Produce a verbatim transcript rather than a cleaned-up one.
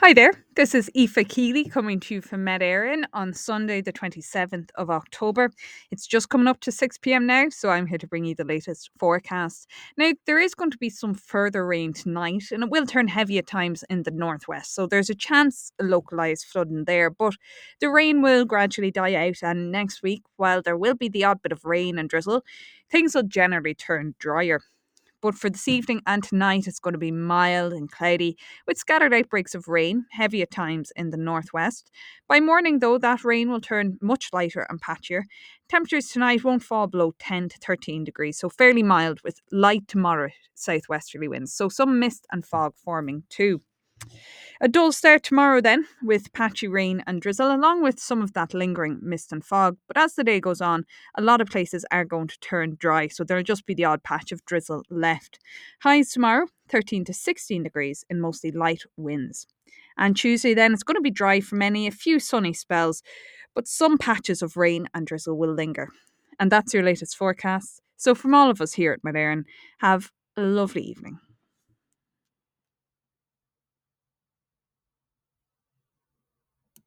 Hi there, this is Aoife Keeley coming to you from Med Éireann on Sunday, the twenty-seventh of October. It's just coming up to six p m now, so I'm here to bring you the latest forecast. Now, there is going to be some further rain tonight, and it will turn heavy at times in the northwest, so there's a chance of localised flooding there, but the rain will gradually die out, and next week, while there will be the odd bit of rain and drizzle, things will generally turn drier. But for this evening and tonight, it's going to be mild and cloudy with scattered outbreaks of rain, heavy at times in the northwest. By morning, though, that rain will turn much lighter and patchier. Temperatures tonight won't fall below ten to thirteen degrees, so fairly mild with light to moderate southwesterly winds. So some mist and fog forming too. A dull start tomorrow then, with patchy rain and drizzle, along with some of that lingering mist and fog. But as the day goes on, a lot of places are going to turn dry, so there'll just be the odd patch of drizzle left. Highs tomorrow, thirteen to sixteen degrees in mostly light winds. And Tuesday then, it's going to be dry for many, a few sunny spells, but some patches of rain and drizzle will linger. And that's your latest forecast. So from all of us here at Med Éireann, have a lovely evening.